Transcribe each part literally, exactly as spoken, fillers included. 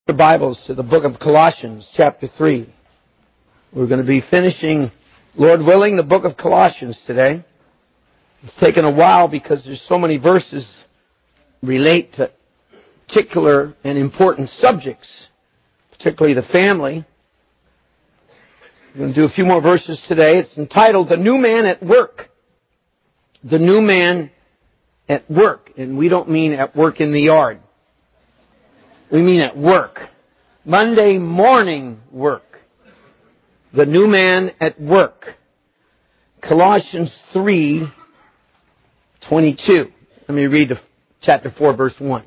The Bibles to the book of Colossians, chapter three. We're going to be finishing, Lord willing, the book of Colossians today. It's taken a while because there's so many verses relate to particular and important subjects, particularly the family. We're going to do a few more verses today. It's entitled, The New Man at Work. The New Man at Work. And we don't mean at work in the yard. We mean at work. Monday morning work. The new man at work. Colossians three twenty-two. Let me read the, chapter four, verse one.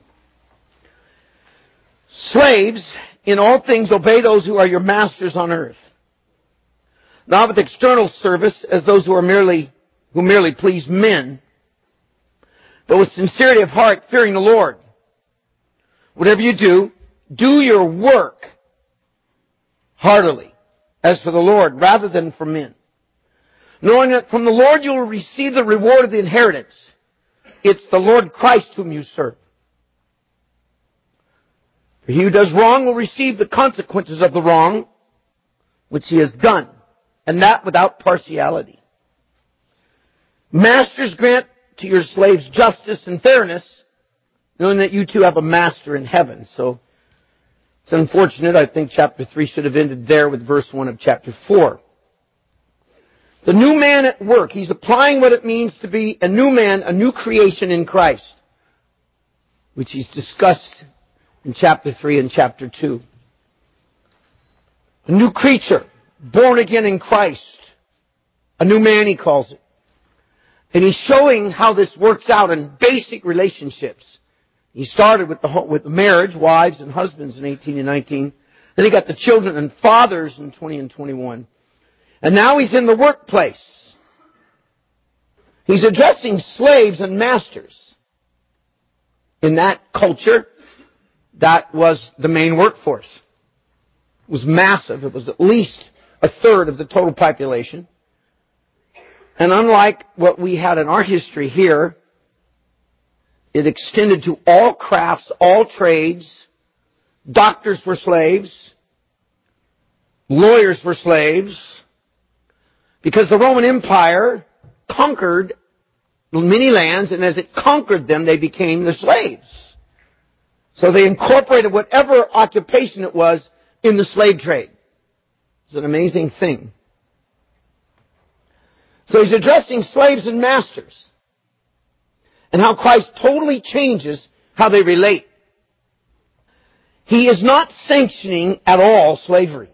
Slaves, in all things obey those who are your masters on earth, not with external service as those who are merely who merely please men, but with sincerity of heart, fearing the Lord. Whatever you do, do your work heartily, as for the Lord, rather than for men, knowing that from the Lord you will receive the reward of the inheritance. It's the Lord Christ whom you serve. For he who does wrong will receive the consequences of the wrong which he has done, and that without partiality. Masters, grant to your slaves justice and fairness, knowing that you too have a master in heaven. So it's unfortunate. I think chapter three should have ended there with verse one of chapter four. The new man at work. He's applying what it means to be a new man, a new creation in Christ, which he's discussed in chapter three and chapter two. A new creature, born again in Christ. A new man, he calls it. And he's showing how this works out in basic relationships. He started with the with the marriage, wives and husbands in eighteen and nineteen. Then he got the children and fathers in twenty and twenty-one. And now he's in the workplace. He's addressing slaves and masters. In that culture, that was the main workforce. It was massive. It was at least a third of the total population. And unlike what we had in our history here, it extended to all crafts, all trades. Doctors were slaves. Lawyers were slaves. Because the Roman Empire conquered many lands, and as it conquered them, they became the slaves. So they incorporated whatever occupation it was in the slave trade. It's an amazing thing. So he's addressing slaves and masters, and how Christ totally changes how they relate. He is not sanctioning at all slavery.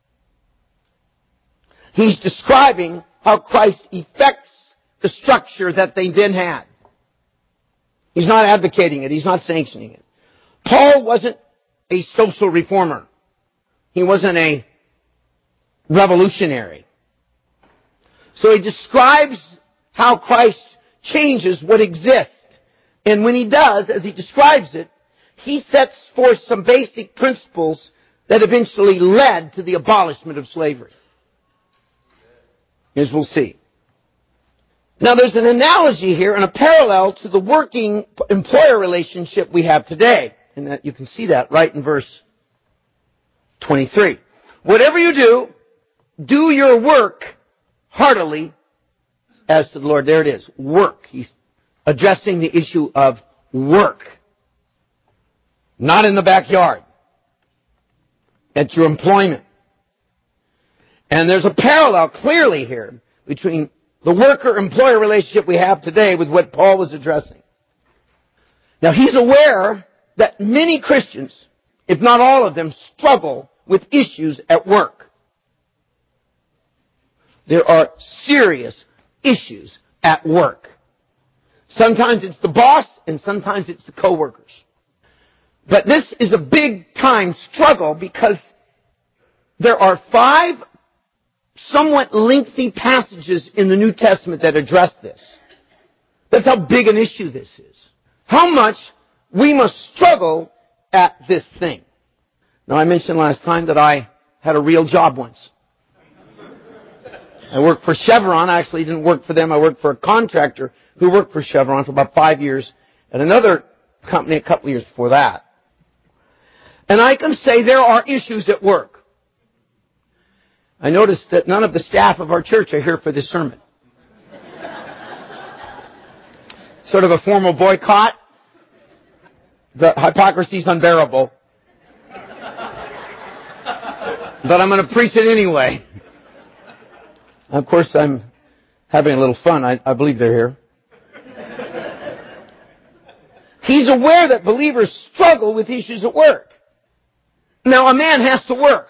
He's describing how Christ effects the structure that they then had. He's not advocating it. He's not sanctioning it. Paul wasn't a social reformer. He wasn't a revolutionary. So he describes how Christ changes what exists. And when he does, as he describes it, he sets forth some basic principles that eventually led to the abolishment of slavery. As we'll see. Now there's an analogy here and a parallel to the working employer relationship we have today. And that you can see that right in verse twenty-three. Whatever you do, do your work heartily as to the Lord. There it is. Work. He's addressing the issue of work. Not in the backyard. At your employment. And there's a parallel clearly here between the worker-employer relationship we have today with what Paul was addressing. Now he's aware that many Christians, if not all of them, struggle with issues at work. There are serious issues at work. Sometimes it's the boss and sometimes it's the co-workers. But this is a big time struggle because there are five somewhat lengthy passages in the New Testament that address this. That's how big an issue this is. How much we must struggle at this thing. Now, I mentioned last time that I had a real job once. I worked for Chevron. I actually didn't work for them. I worked for a contractor who worked for Chevron for about five years at another company a couple of years before that. And I can say there are issues at work. I noticed that none of the staff of our church are here for this sermon. Sort of a formal boycott. The hypocrisy is unbearable. But I'm going to preach it anyway. Of course, I'm having a little fun. I, I believe they're here. He's aware that believers struggle with issues at work. Now, a man has to work.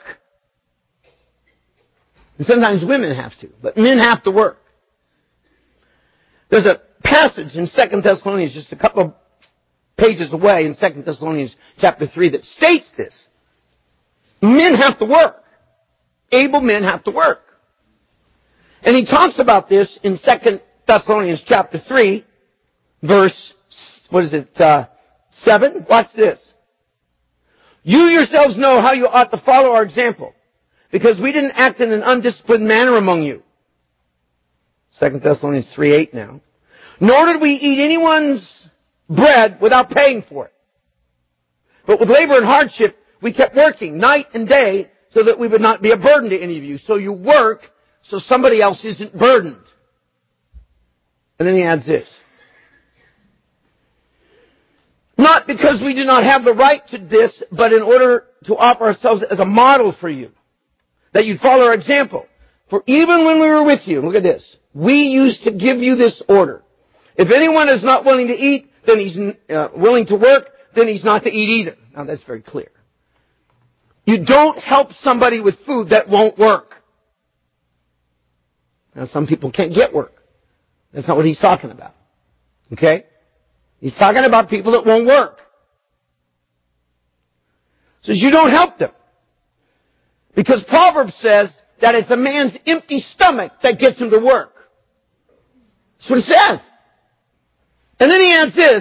And sometimes women have to, but men have to work. There's a passage in Second Thessalonians, just a couple of pages away in Second Thessalonians chapter three, that states this. Men have to work. Able men have to work. And he talks about this in Second Thessalonians chapter three, verse, what is it, uh, seven? Watch this. You yourselves know how you ought to follow our example, because we didn't act in an undisciplined manner among you. Second Thessalonians three eight now. Nor did we eat anyone's bread without paying for it. But with labor and hardship, we kept working night and day so that we would not be a burden to any of you. So you work so somebody else isn't burdened. And then he adds this. Not because we do not have the right to this, but in order to offer ourselves as a model for you, that you'd follow our example. For even when we were with you, look at this, we used to give you this order. If anyone is not willing to eat, then he's uh, willing to work, then he's not to eat either. Now that's very clear. You don't help somebody with food that won't work. Now some people can't get work. That's not what he's talking about. Okay? He's talking about people that won't work. So you don't help them. Because Proverbs says that it's a man's empty stomach that gets him to work. That's what it says. And then he adds this.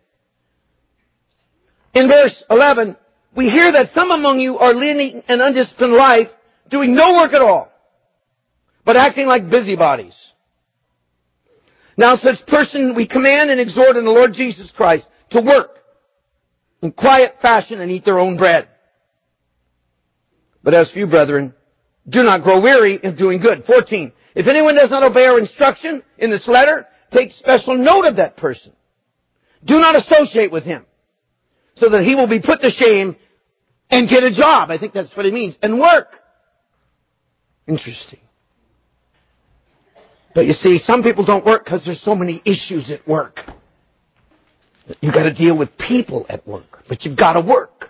In verse eleven, we hear that some among you are leading an undisciplined life, doing no work at all, but acting like busybodies. Now such person we command and exhort in the Lord Jesus Christ to work in quiet fashion and eat their own bread. But as for you, brethren, do not grow weary in doing good. fourteen. If anyone does not obey our instruction in this letter, take special note of that person. Do not associate with him, so that he will be put to shame and get a job. I think that's what it means. And work. Interesting. But you see, some people don't work because there's so many issues at work. You've got to deal with people at work, but you've got to work.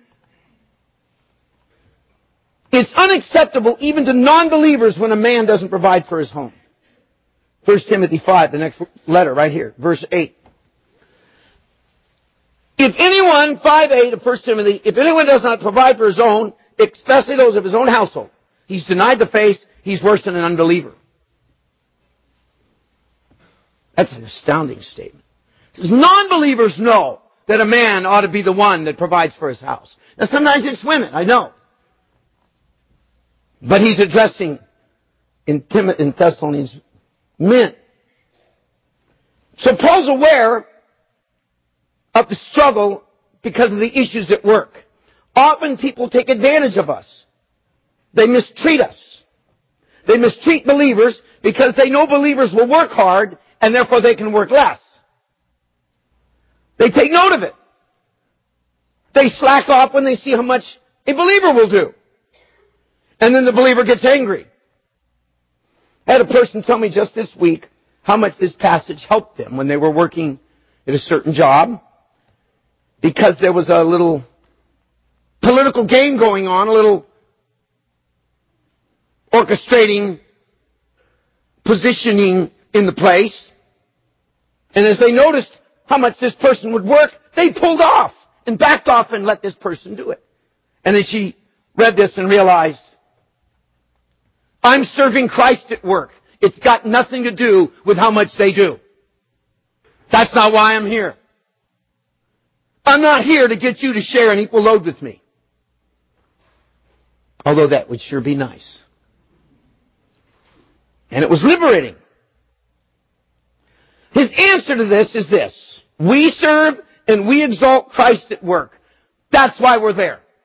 It's unacceptable even to non-believers when a man doesn't provide for his home. First Timothy five, the next letter right here, verse eight. If anyone, five eight of First Timothy, if anyone does not provide for his own, especially those of his own household, he's denied the faith, he's worse than an unbeliever. That's an astounding statement. It says non-believers know that a man ought to be the one that provides for his house. Now sometimes it's women, I know. But he's addressing in, Tim- in Thessalonians men. So Paul's aware of the struggle because of the issues at work. Often people take advantage of us. They mistreat us. They mistreat believers because they know believers will work hard and therefore they can work less. They take note of it. They slack off when they see how much a believer will do. And then the believer gets angry. I had a person tell me just this week how much this passage helped them when they were working at a certain job, because there was a little political game going on, a little orchestrating, positioning in the place. And as they noticed how much this person would work, they pulled off and backed off and let this person do it. And then she read this and realized, I'm serving Christ at work. It's got nothing to do with how much they do. That's not why I'm here. I'm not here to get you to share an equal load with me. Although that would sure be nice. And it was liberating. His answer to this is this. We serve and we exalt Christ at work. That's why we're there.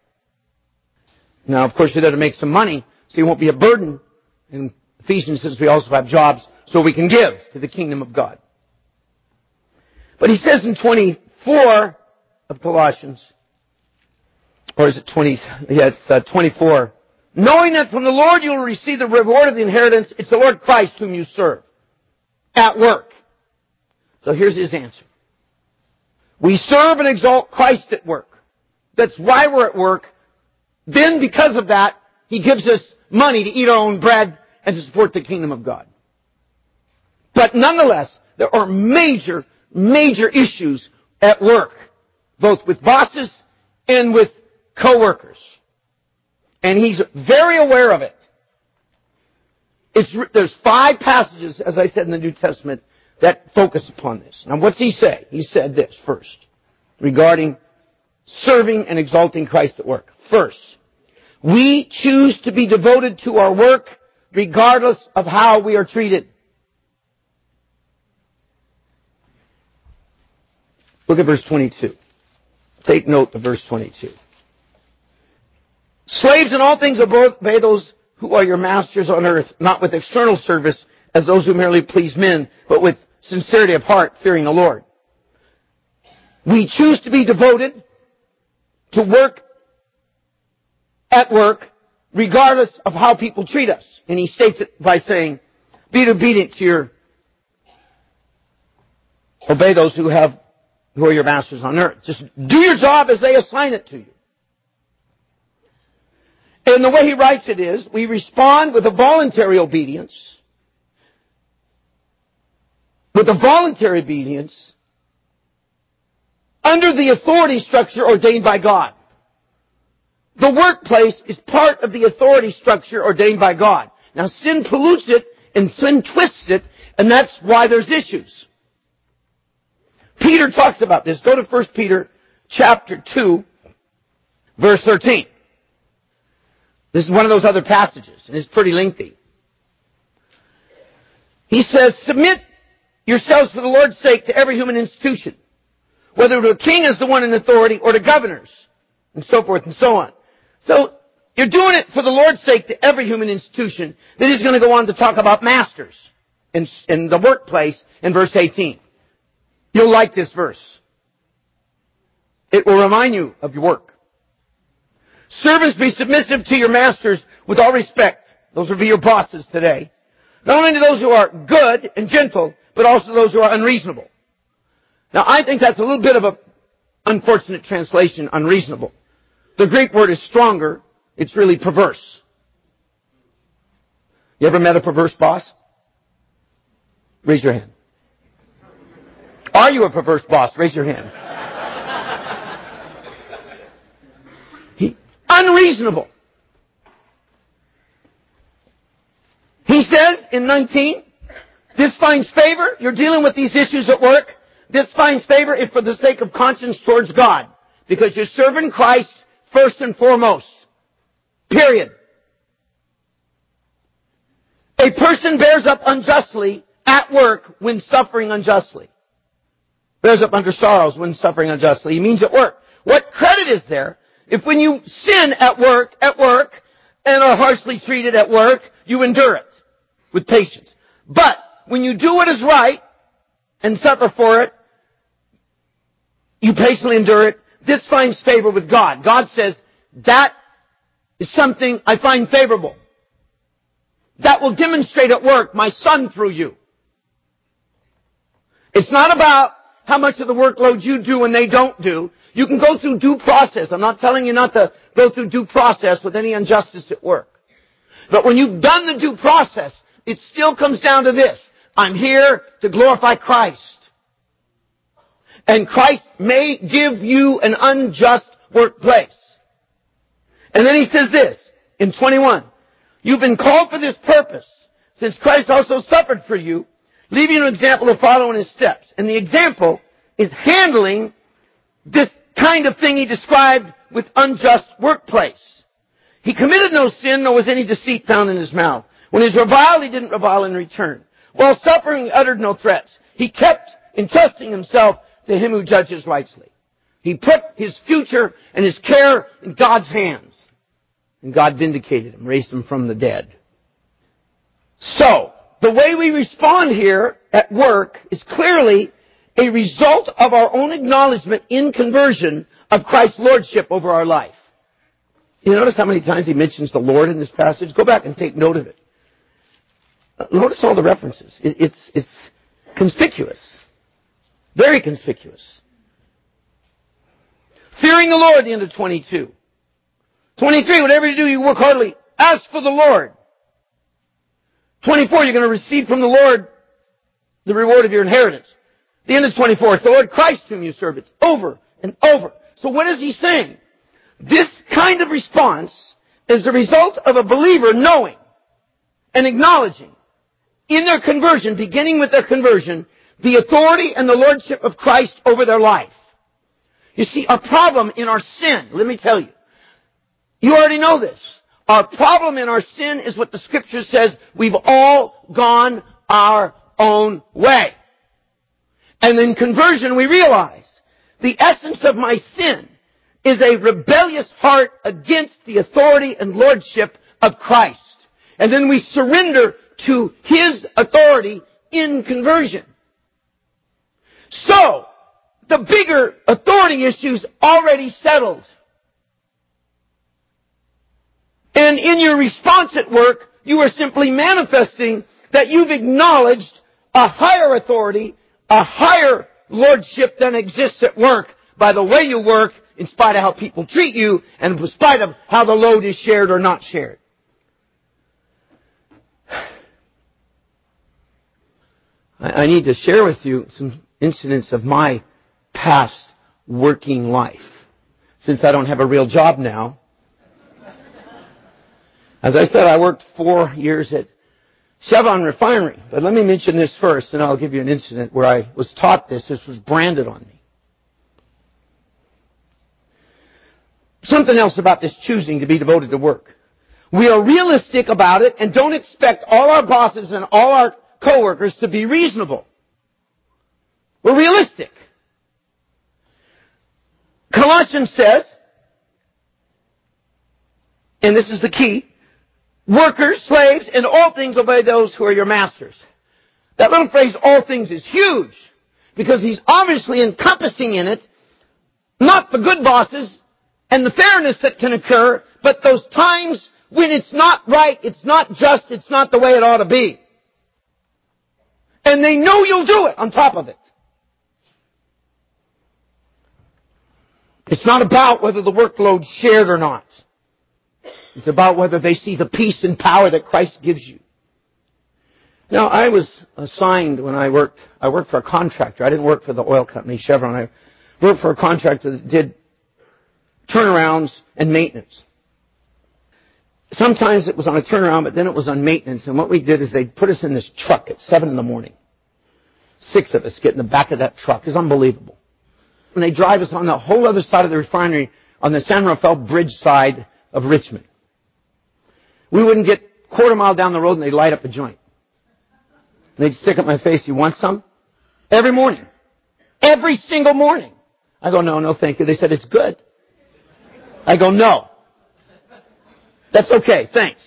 Now, of course, you're there to make some money, so you won't be a burden. In Ephesians says we also have jobs so we can give to the kingdom of God. But he says in twenty-four of Colossians, or is it twenty? Yeah, it's uh, twenty-four. Knowing that from the Lord you will receive the reward of the inheritance, it's the Lord Christ whom you serve at work. So here's his answer. We serve and exalt Christ at work. That's why we're at work. Then, because of that, he gives us money to eat our own bread and to support the kingdom of God. But nonetheless, there are major, major issues at work, both with bosses and with co-workers. And he's very aware of it. It's, there's five passages, as I said in the New Testament, that focus upon this. Now, what's he say? He said this first, regarding serving and exalting Christ at work. First, we choose to be devoted to our work regardless of how we are treated. Look at verse twenty-two. Take note of verse twenty-two. Slaves in all things obey those who are your masters on earth, not with external service as those who merely please men, but with sincerity of heart, fearing the Lord. We choose to be devoted to work at work, regardless of how people treat us. And he states it by saying, be obedient to your, obey those who have, who are your masters on earth. Just do your job as they assign it to you. And the way he writes it is, we respond with a voluntary obedience. With a voluntary obedience under the authority structure ordained by God. The workplace is part of the authority structure ordained by God. Now, sin pollutes it and sin twists it, and that's why there's issues. Peter talks about this. Go to First Peter chapter two, verse thirteen. This is one of those other passages, and it's pretty lengthy. He says, submit yourselves for the Lord's sake to every human institution, whether to a king as the one in authority or to governors, and so forth and so on. So, you're doing it for the Lord's sake to every human institution. Then he's going to go on to talk about masters in, in the workplace in verse eighteen. You'll like this verse. It will remind you of your work. Servants, be submissive to your masters with all respect. Those will be your bosses today. Not only to those who are good and gentle, but also those who are unreasonable. Now, I think that's a little bit of an unfortunate translation, unreasonable. The Greek word is stronger. It's really perverse. You ever met a perverse boss? Raise your hand. Are you a perverse boss? Raise your hand. He, unreasonable. He says in nineteen, this finds favor. You're dealing with these issues at work. This finds favor if for the sake of conscience towards God. Because you're serving Christ first and foremost. Period. A person bears up unjustly at work when suffering unjustly. Bears up under sorrows when suffering unjustly. He means at work. What credit is there if when you sin at work, at work, and are harshly treated at work, you endure it with patience. But when you do what is right and suffer for it, you patiently endure it. This finds favor with God. God says, that is something I find favorable. That will demonstrate at work my Son through you. It's not about how much of the workload you do and they don't do. You can go through due process. I'm not telling you not to go through due process with any injustice at work. But when you've done the due process, it still comes down to this. I'm here to glorify Christ. And Christ may give you an unjust workplace. And then he says this, in twenty-one. You've been called for this purpose, since Christ also suffered for you, leaving you an example to follow in his steps. And the example is handling this kind of thing he described with unjust workplace. He committed no sin, nor was any deceit found in his mouth. When he was reviled, he didn't revile in return. While suffering, he uttered no threats. He kept entrusting himself to him who judges rightly. He put his future and his care in God's hands. And God vindicated him, raised him from the dead. So, the way we respond here at work is clearly a result of our own acknowledgement in conversion of Christ's lordship over our life. You notice how many times he mentions the Lord in this passage? Go back and take note of it. Notice all the references. It's, it's conspicuous. Very conspicuous. Fearing the Lord, the end of twenty-two. twenty-three, whatever you do, you work heartily. Ask for the Lord. twenty-four, you're going to receive from the Lord the reward of your inheritance. The end of twenty-four, it's the Lord Christ whom you serve. It's over and over. So what is he saying? This kind of response is the result of a believer knowing and acknowledging in their conversion, beginning with their conversion, the authority and the lordship of Christ over their life. You see, our problem in our sin, let me tell you, you already know this. Our problem in our sin is what the Scripture says, we've all gone our own way. And in conversion we realize the essence of my sin is a rebellious heart against the authority and lordship of Christ. And then we surrender to His authority in conversion. So, the bigger authority issue's already settled. And in your response at work, you are simply manifesting that you've acknowledged a higher authority, a higher lordship than exists at work by the way you work, in spite of how people treat you, and in spite of how the load is shared or not shared. I need to share with you some incidents of my past working life. Since I don't have a real job now. As I said, I worked four years at Chevron Refinery. But let me mention this first, and I'll give you an incident where I was taught this. This was branded on me. Something else about this choosing to be devoted to work. We are realistic about it and don't expect all our bosses and all our co-workers to be reasonable. We're realistic. Colossians says, and this is the key, workers, slaves, in all things obey those who are your masters. That little phrase, all things, is huge, because he's obviously encompassing in it not the good bosses and the fairness that can occur, but those times when it's not right, it's not just, it's not the way it ought to be. And they know you'll do it on top of it. It's not about whether the workload's shared or not. It's about whether they see the peace and power that Christ gives you. Now, I was assigned when I worked, I worked for a contractor. I didn't work for the oil company, Chevron. I worked for a contractor that did turnarounds and maintenance. Sometimes it was on a turnaround, but then it was on maintenance. And what we did is they'd put us in this truck at seven in the morning. Six of us get in the back of that truck. It's unbelievable. And they drive us on the whole other side of the refinery, on the San Rafael Bridge side of Richmond. We wouldn't get a quarter mile down the road and they'd light up a joint. And they'd stick up my face, you want some? Every morning. Every single morning. I go, no, no, thank you. They said, it's good. I go, no. That's okay, thanks.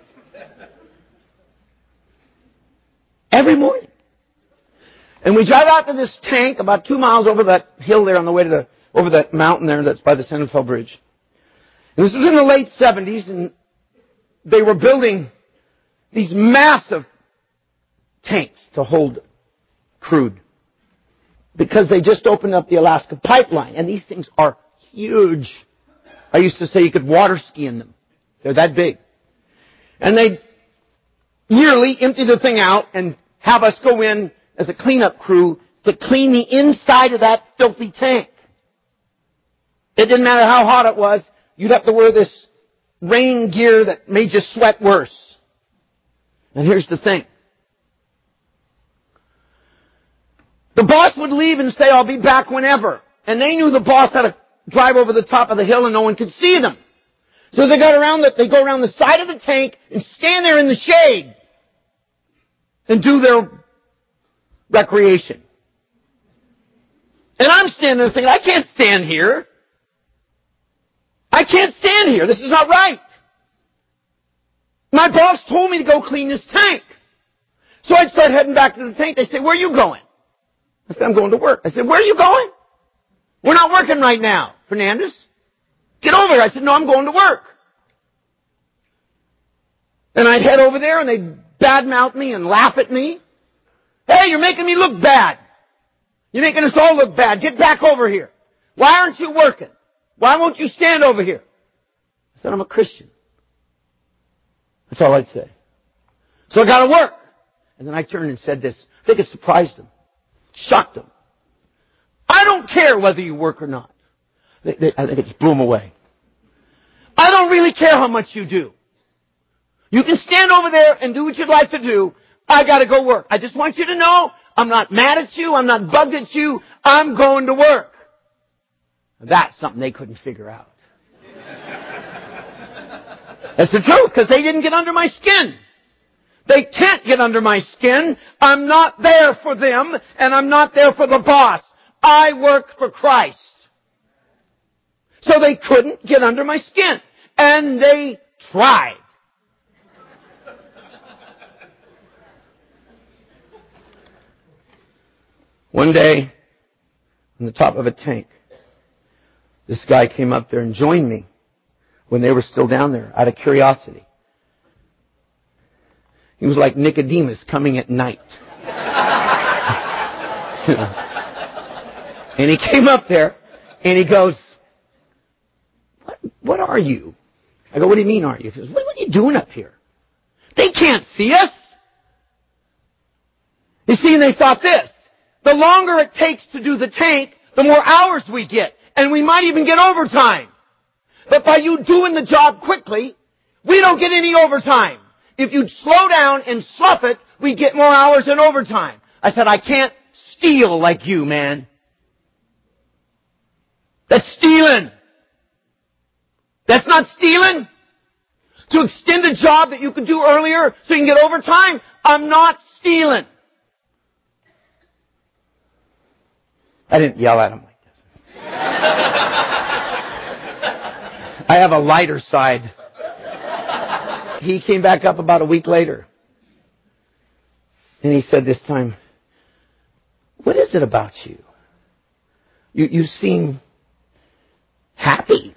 Every morning. And we drive out to this tank about two miles over that hill there on the way to the, over that mountain there that's by the San Rafael Bridge. And this was in the late seventies, and they were building these massive tanks to hold crude. Because they just opened up the Alaska pipeline, and these things are huge. I used to say you could water ski in them. They're that big. And they yearly empty the thing out and have us go in as a cleanup crew to clean the inside of that filthy tank. It didn't matter how hot it was. You'd have to wear this rain gear that made you sweat worse. And here's the thing. The boss would leave and say, I'll be back whenever. And they knew the boss had to drive over the top of the hill and no one could see them. So they got around the, they go around the side of the tank and stand there in the shade and do their recreation. And I'm standing there thinking, I can't stand here. I can't stand here. This is not right. My boss told me to go clean this tank. So I'd start heading back to the tank. They say, where are you going? I said, I'm going to work. I said, where are you going? We're not working right now, Fernandez. Get over here. I said, no, I'm going to work. And I'd head over there and they'd badmouth me and laugh at me. Hey, you're making me look bad. You're making us all look bad. Get back over here. Why aren't you working? Why won't you stand over here? I said, I'm a Christian. That's all I'd say. So I got to work. And then I turned and said this. I think it surprised them. Shocked them. I don't care whether you work or not. They, they, I think it just blew them away. I don't really care how much you do. You can stand over there and do what you'd like to do. I got to go work. I just want you to know I'm not mad at you. I'm not bugged at you. I'm going to work. That's something they couldn't figure out. That's the truth, because they didn't get under my skin. They can't get under my skin. I'm not there for them, and I'm not there for the boss. I work for Christ. So they couldn't get under my skin. And they tried. One day, on the top of a tank, this guy came up there and joined me when they were still down there, out of curiosity. He was like Nicodemus coming at night. And he came up there, and he goes, what, what are you? I go, what do you mean, are you? He goes, what, what are you doing up here? They can't see us. You see, and they thought this. The longer it takes to do the tank, the more hours we get. And we might even get overtime. But by you doing the job quickly, we don't get any overtime. If you'd slow down and slough it, we get more hours in overtime. I said, I can't steal like you, man. That's stealing. That's not stealing. To extend a job that you could do earlier so you can get overtime, I'm not stealing. I didn't yell at him like this. I have a lighter side. He came back up about a week later. And he said this time, what is it about you? You, you seem happy.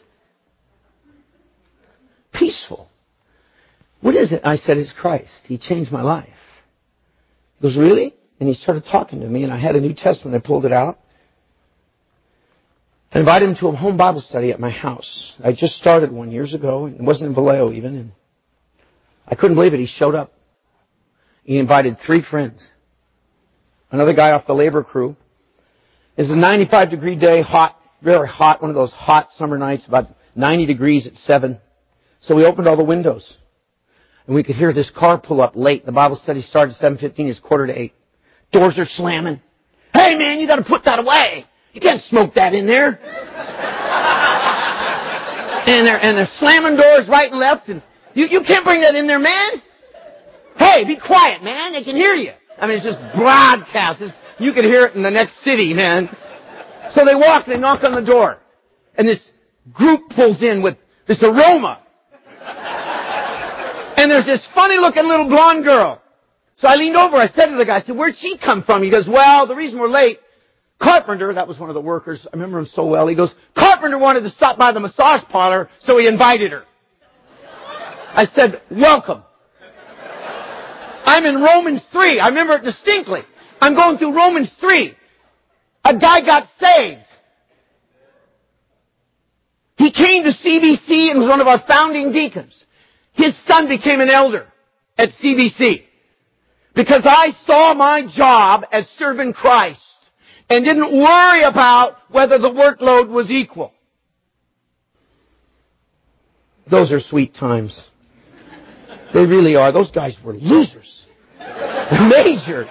Peaceful. What is it? I said, it's Christ. He changed my life. He goes, really? And he started talking to me, and I had a New Testament. I pulled it out. I invited him to a home Bible study at my house. I just started one years ago. It wasn't in Vallejo even. And I couldn't believe it. He showed up. He invited three friends. Another guy off the labor crew. It's a ninety-five degree day, hot, very hot, one of those hot summer nights, about ninety degrees at seven. So we opened all the windows. And we could hear this car pull up late. The Bible study started at seven fifteen. It's quarter to eight. Doors are slamming. Hey man, you got to put that away. You can't smoke that in there. and they're and they're slamming doors right and left, and you you can't bring that in there, man. Hey, be quiet, man. They can hear you. I mean, it's just broadcast. It's, you can hear it in the next city, man. So they walk, they knock on the door, and this group pulls in with this aroma. And there's this funny-looking little blonde girl. So I leaned over. I said to the guy, I said, where'd she come from? He goes, well, the reason we're late, Carpenter, that was one of the workers. I remember him so well. He goes, Carpenter wanted to stop by the massage parlor, so he invited her. I said, welcome. I'm in Romans three. I remember it distinctly. I'm going through Romans three. A guy got saved. He came to C B C and was one of our founding deacons. His son became an elder at C B C. Because I saw my job as serving Christ and didn't worry about whether the workload was equal. Those are sweet times. They really are. Those guys were losers. Major.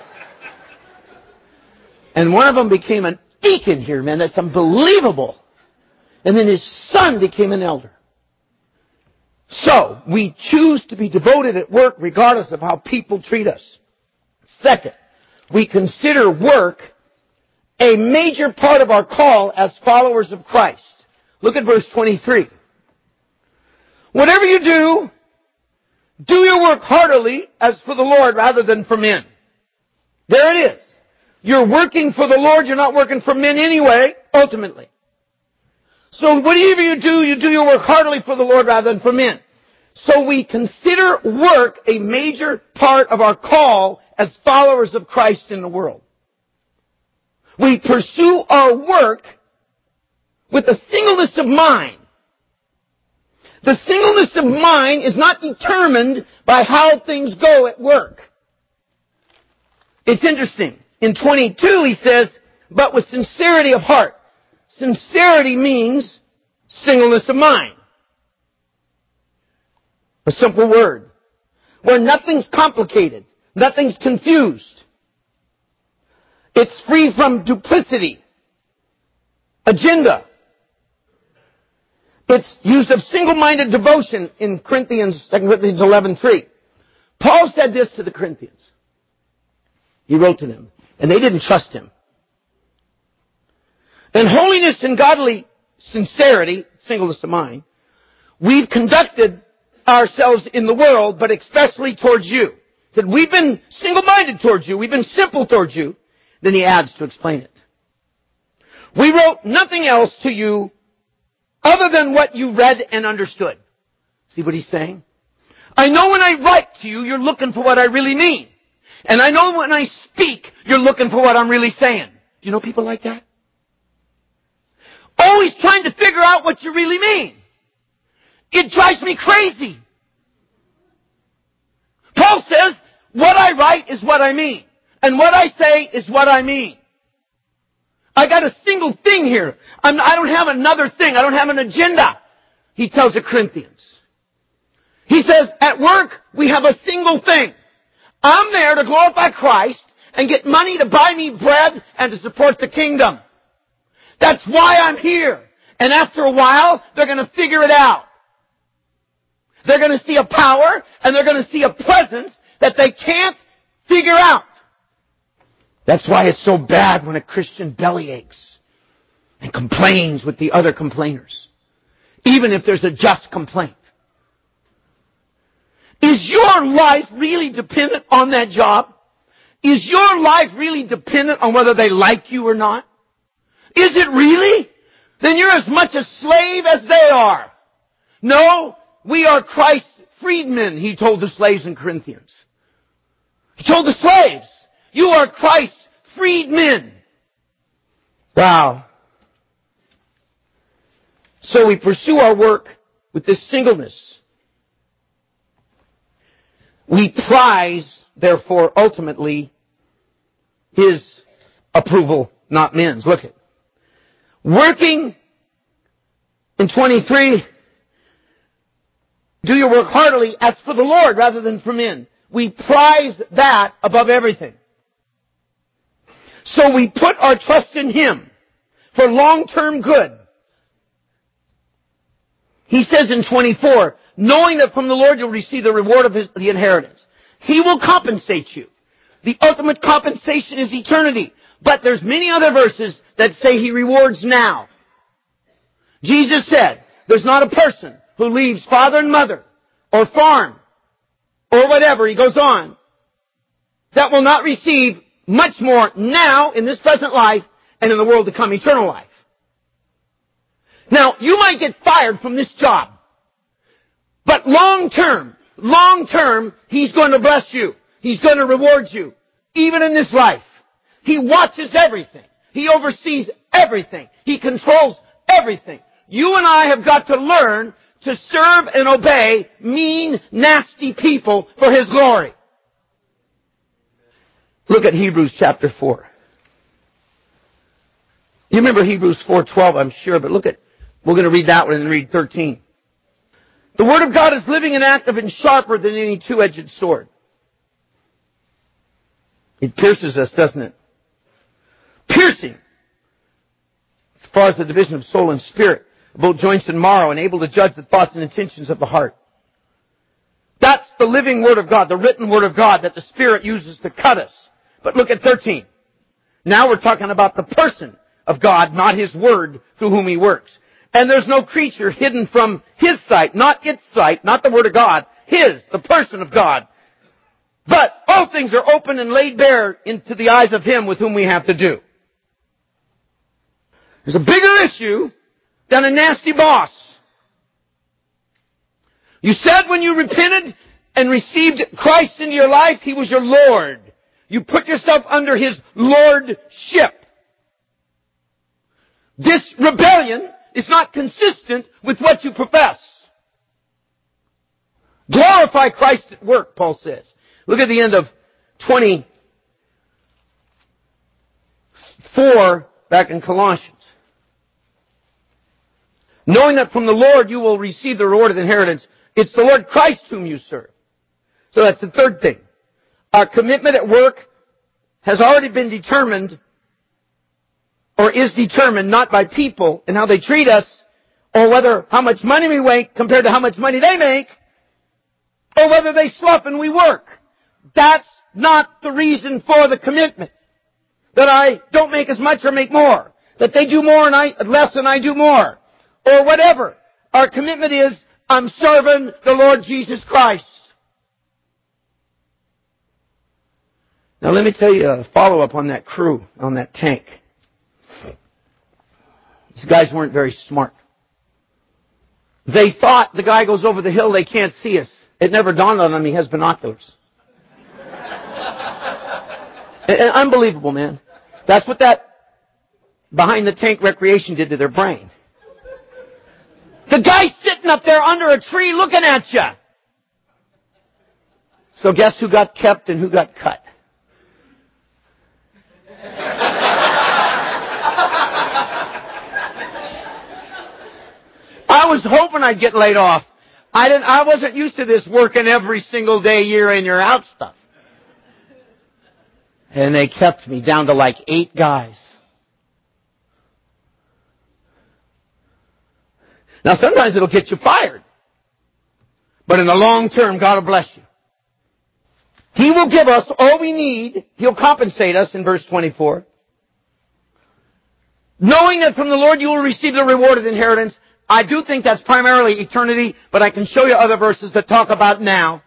And one of them became an deacon here, man. That's unbelievable. And then his son became an elder. So, we choose to be devoted at work regardless of how people treat us. Second, we consider work a major part of our call as followers of Christ. Look at verse twenty-three. Whatever you do, Do your work heartily as for the Lord rather than for men. There it is. You're working for the Lord. You're not working for men anyway, ultimately. So whatever you do, you do your work heartily for the Lord rather than for men. So we consider work a major part of our call as followers of Christ in the world. We pursue our work with a singleness of mind. The singleness of mind is not determined by how things go at work. It's interesting. In twenty-two he says, but with sincerity of heart. Sincerity means singleness of mind. A simple word. Where nothing's complicated. Nothing's confused. It's free from duplicity. Agenda. It's used of single-minded devotion in Corinthians, Second Corinthians eleven three. Paul said this to the Corinthians. He wrote to them. And they didn't trust him. In holiness and godly sincerity, singleness of mind, we've conducted ourselves in the world, but especially towards you. He said, we've been single-minded towards you. We've been simple towards you. Then he adds to explain it. We wrote nothing else to you other than what you read and understood. See what he's saying? I know when I write to you, you're looking for what I really mean. And I know when I speak, you're looking for what I'm really saying. Do you know people like that? Always trying to figure out what you really mean. It drives me crazy. Paul says, what I write is what I mean. And what I say is what I mean. I got a single thing here. I'm, I don't have another thing. I don't have an agenda. He tells the Corinthians. He says, at work, we have a single thing. I'm there to glorify Christ and get money to buy me bread and to support the kingdom. That's why I'm here. And after a while, they're going to figure it out. They're going to see a power and they're going to see a presence that they can't figure out. That's why it's so bad when a Christian bellyaches and complains with the other complainers. Even if there's a just complaint. Is your life really dependent on that job? Is your life really dependent on whether they like you or not? Is it really? Then you're as much a slave as they are. No, we are Christ's freedmen, he told the slaves in Corinthians. He told the slaves, you are Christ's freedmen. Wow. So we pursue our work with this singleness. We prize, therefore, ultimately, his approval, not men's. Look at working in twenty-three, do your work heartily as for the Lord rather than for men. We prize that above everything. So we put our trust in him for long-term good. He says in twenty-four, knowing that from the Lord you'll receive the reward of his, the inheritance. He will compensate you. The ultimate compensation is eternity. But there's many other verses that say he rewards now. Jesus said, there's not a person who leaves father and mother or farm or whatever, he goes on, that will not receive much more now in this present life and in the world to come, eternal life. Now, you might get fired from this job. But long term, long term, he's going to bless you. He's going to reward you. Even in this life. He watches everything. He oversees everything. He controls everything. You and I have got to learn to serve and obey mean, nasty people for his glory. Look at Hebrews chapter four. You remember Hebrews four twelve, I'm sure, but look at, we're going to read that one and then read thirteen. The Word of God is living and active and sharper than any two-edged sword. It pierces us, doesn't it? Piercing. As far as the division of soul and spirit, both joints and marrow, and able to judge the thoughts and intentions of the heart. That's the living Word of God, the written Word of God that the Spirit uses to cut us. But look at thirteen. Now we're talking about the person of God, not His Word through whom He works. And there's no creature hidden from His sight, not its sight, not the Word of God, His, the person of God. But all things are open and laid bare into the eyes of Him with whom we have to do. There's a bigger issue than a nasty boss. You said when you repented and received Christ into your life, He was your Lord. You put yourself under His lordship. This rebellion is not consistent with what you profess. Glorify Christ at work, Paul says. Look at the end of twenty-four back in Colossians. Knowing that from the Lord you will receive the reward of the inheritance. It's the Lord Christ whom you serve. So that's the third thing. Our commitment at work has already been determined, or is determined, not by people and how they treat us, or whether how much money we make compared to how much money they make, or whether they slough and we work. That's not the reason for the commitment. That I don't make as much or make more. That they do more and I less and I do more. Or whatever. Our commitment is, I'm serving the Lord Jesus Christ. Now let me tell you a follow-up on that crew, on that tank. These guys weren't very smart. They thought the guy goes over the hill, they can't see us. It never dawned on them he has binoculars. Unbelievable, man. That's what that behind the tank recreation did to their brain. The guy's sitting up there under a tree looking at you. So guess who got kept and who got cut? I was hoping I'd get laid off. I didn't, I wasn't used to this working every single day, year in, year out stuff. And they kept me down to like eight guys. Now sometimes it'll get you fired. But in the long term, God will bless you. He will give us all we need. He'll compensate us in verse twenty-four. Knowing that from the Lord you will receive the reward of the inheritance. I do think that's primarily eternity, but I can show you other verses that talk about now.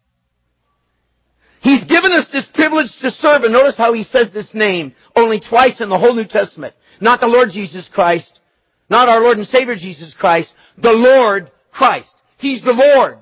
He's given us this privilege to serve, and notice how he says this name only twice in the whole New Testament. Not the Lord Jesus Christ, not our Lord and Savior Jesus Christ, the Lord Christ. He's the Lord.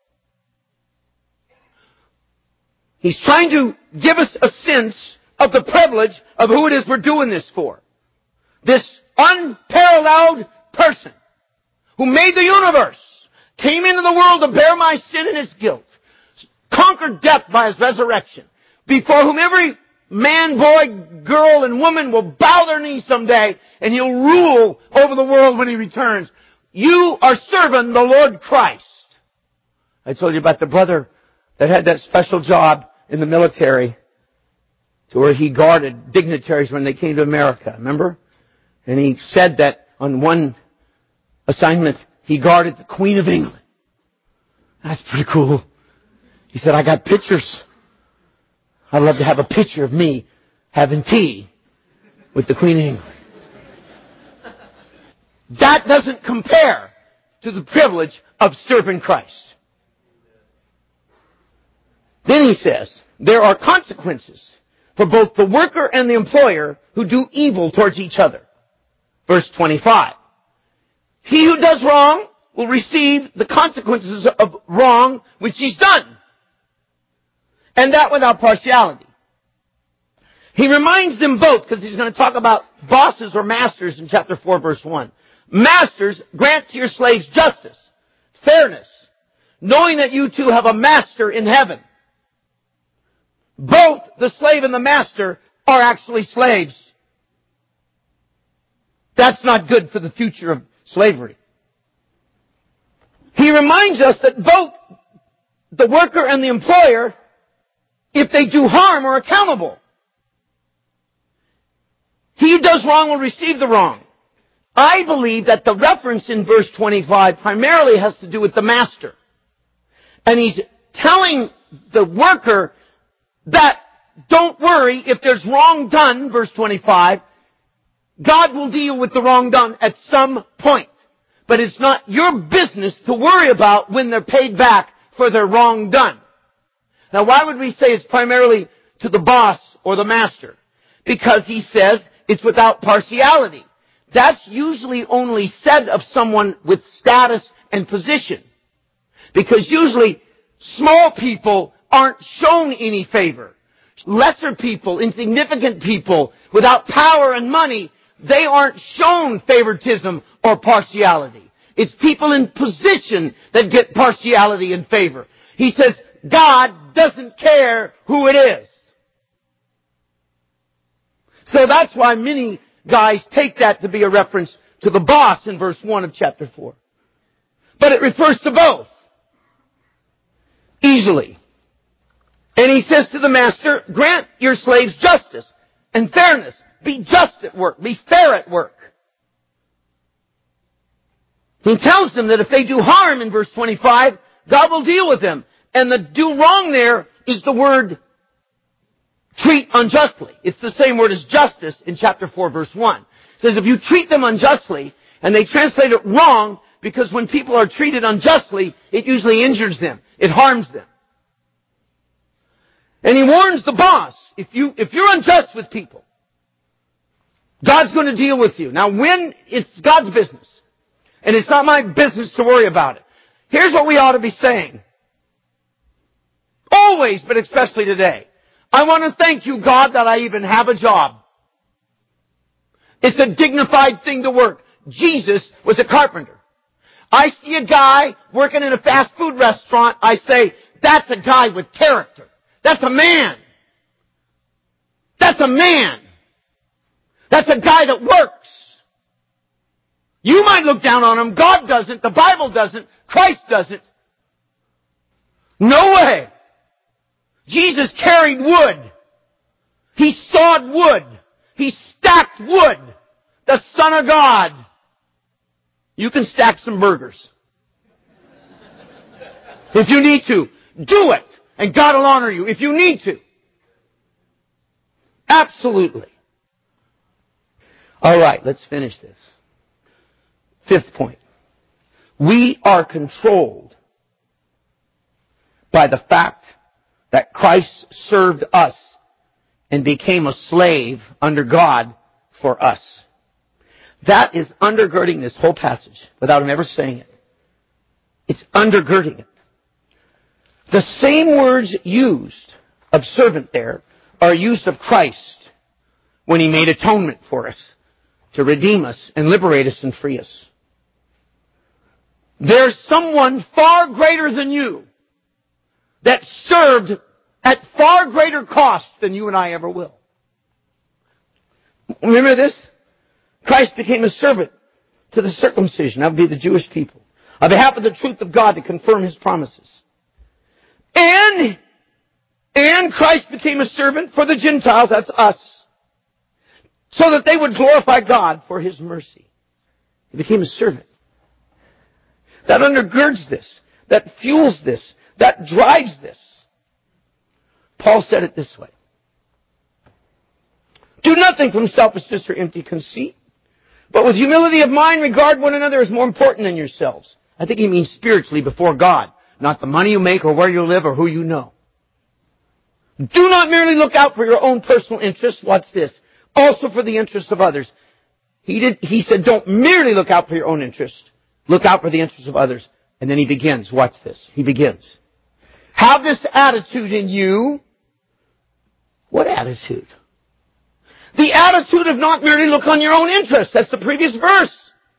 He's trying to give us a sense of the privilege of who it is we're doing this for. This unparalleled person who made the universe, came into the world to bear my sin and His guilt, conquered death by His resurrection, before whom every man, boy, girl, and woman will bow their knees someday, and He'll rule over the world when He returns. You are serving the Lord Christ. I told you about the brother that had that special job in the military to where he guarded dignitaries when they came to America, remember? And he said that on one assignment, he guarded the Queen of England. That's pretty cool. He said, I got pictures. I'd love to have a picture of me having tea with the Queen of England. That doesn't compare to the privilege of serving Christ. Then he says, there are consequences for both the worker and the employer who do evil towards each other. Verse twenty-five. He who does wrong will receive the consequences of wrong which he's done. And that without partiality. He reminds them both, because he's going to talk about bosses or masters in chapter four, verse one. Masters, grant to your slaves justice, fairness, knowing that you two have a master in heaven. Both the slave and the master are actually slaves. That's not good for the future of slavery. He reminds us that both the worker and the employer, if they do harm, are accountable. He who does wrong will receive the wrong. I believe that the reference in verse twenty-five primarily has to do with the master. And he's telling the worker that don't worry if there's wrong done, verse twenty-five, God will deal with the wrong done at some point. But it's not your business to worry about when they're paid back for their wrong done. Now, why would we say it's primarily to the boss or the master? Because he says it's without partiality. That's usually only said of someone with status and position. Because usually small people aren't shown any favor. Lesser people, insignificant people, without power and money, they aren't shown favoritism or partiality. It's people in position that get partiality and favor. He says, God doesn't care who it is. So that's why many guys take that to be a reference to the boss in verse one of chapter four. But it refers to both. Easily. And he says to the master, grant your slaves justice and fairness. Be just at work. Be fair at work. He tells them that if they do harm in verse twenty-five, God will deal with them. And the do wrong there is the word treat unjustly. It's the same word as justice in chapter four, verse one. It says if you treat them unjustly, and they translate it wrong, because when people are treated unjustly, it usually injures them. It harms them. And he warns the boss, if you, if you're unjust with people, God's going to deal with you. Now when it's God's business, and it's not my business to worry about it. Here's what we ought to be saying. Always, but especially today. I want to thank you, God, that I even have a job. It's a dignified thing to work. Jesus was a carpenter. I see a guy working in a fast food restaurant. I say, that's a guy with character. That's a man. That's a man. That's a guy that works. You might look down on him. God doesn't. The Bible doesn't. Christ doesn't. No way. Jesus carried wood. He sawed wood. He stacked wood. The Son of God. You can stack some burgers. If you need to, do it. And God will honor you if you need to. Absolutely. All right, let's finish this. Fifth point. We are controlled by the fact that Christ served us and became a slave under God for us. That is undergirding this whole passage without him ever saying it. It's undergirding it. The same words used of servant there are used of Christ when he made atonement for us to redeem us and liberate us and free us. There's someone far greater than you that served at far greater cost than you and I ever will. Remember this? Christ became a servant to the circumcision. That would be the Jewish people. On behalf of the truth of God to confirm his promises. And, and Christ became a servant for the Gentiles, that's us, so that they would glorify God for his mercy. He became a servant. That undergirds this. That fuels this. That drives this. Paul said it this way. Do nothing from selfishness or empty conceit, but with humility of mind regard one another as more important than yourselves. I think he means spiritually before God, not the money you make or where you live or who you know. Do not merely look out for your own personal interests. What's this? Also for the interests of others. He did, he said, don't merely look out for your own interest. Look out for the interests of others. And then he begins. Watch this. He begins. Have this attitude in you. What attitude? The attitude of not merely look on your own interests. That's the previous verse.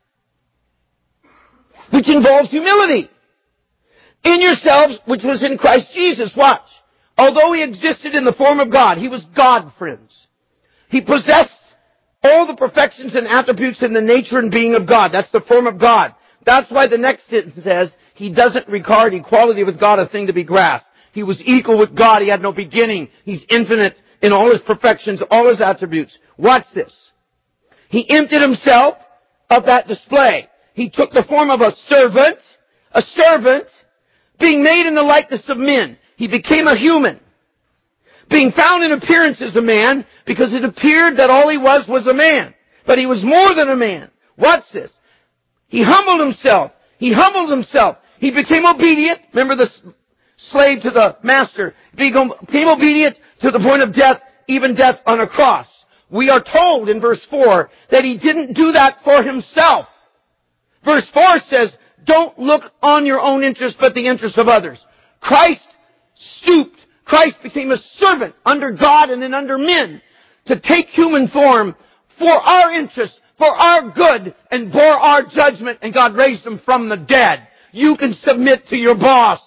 Which involves humility. In yourselves, which was in Christ Jesus. Watch. Although he existed in the form of God, he was God, friends. He possessed all the perfections and attributes in the nature and being of God. That's the form of God. That's why the next sentence says, he doesn't regard equality with God a thing to be grasped. He was equal with God. He had no beginning. He's infinite in all his perfections, all his attributes. Watch this. He emptied himself of that display. He took the form of a servant, a servant, being made in the likeness of men. He became a human, being found in appearance as a man, because it appeared that all he was was a man. But he was more than a man. Watch this. He humbled himself. He humbled himself. He became obedient. Remember the slave to the master. Became obedient to the point of death, even death on a cross. We are told in verse four that He didn't do that for Himself. Verse four says, don't look on your own interest, but the interest of others. Christ stooped. Christ became a servant under God and then under men to take human form for our interest, for our good, and for our judgment. And God raised Him from the dead. You can submit to your boss.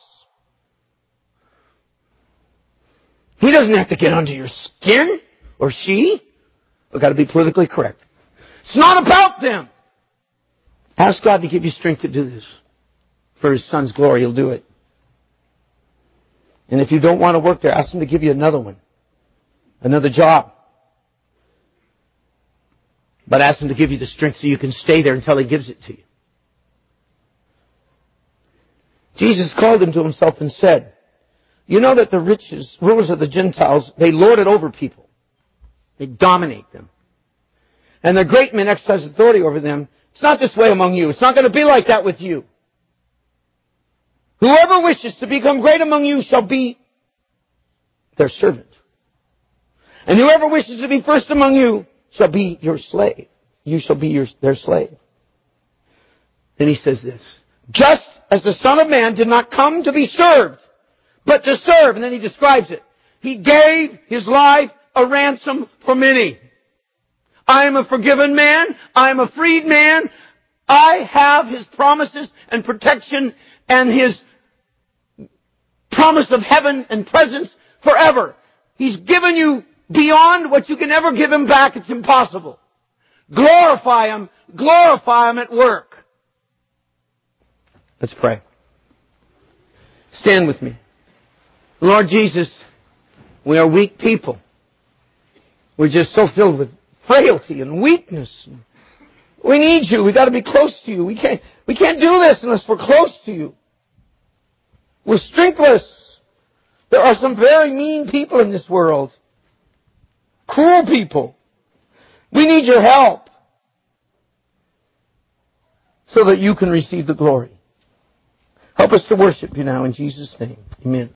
He doesn't have to get under your skin, or she. We've got to be politically correct. It's not about them. Ask God to give you strength to do this. For His Son's glory, He'll do it. And if you don't want to work there, ask Him to give you another one. Another job. But ask Him to give you the strength so you can stay there until He gives it to you. Jesus called him to Himself and said, you know that the riches, rulers of the Gentiles, they lord it over people. They dominate them. And the great men exercise authority over them. It's not this way among you. It's not going to be like that with you. Whoever wishes to become great among you shall be their servant. And whoever wishes to be first among you shall be your slave. You shall be your, their slave. Then He says this, just as the Son of Man did not come to be served, but to serve. And then He describes it. He gave His life a ransom for many. I am a forgiven man. I am a freed man. I have His promises and protection and His promise of heaven and presence forever. He's given you beyond what you can ever give Him back. It's impossible. Glorify Him. Glorify Him at work. Let's pray. Stand with me. Lord Jesus, we are weak people. We're just so filled with frailty and weakness. We need You. We've got to be close to You. We can't, we can't do this unless we're close to You. We're strengthless. There are some very mean people in this world. Cruel people. We need Your help so that You can receive the glory. Help us to worship You now in Jesus' name. Amen.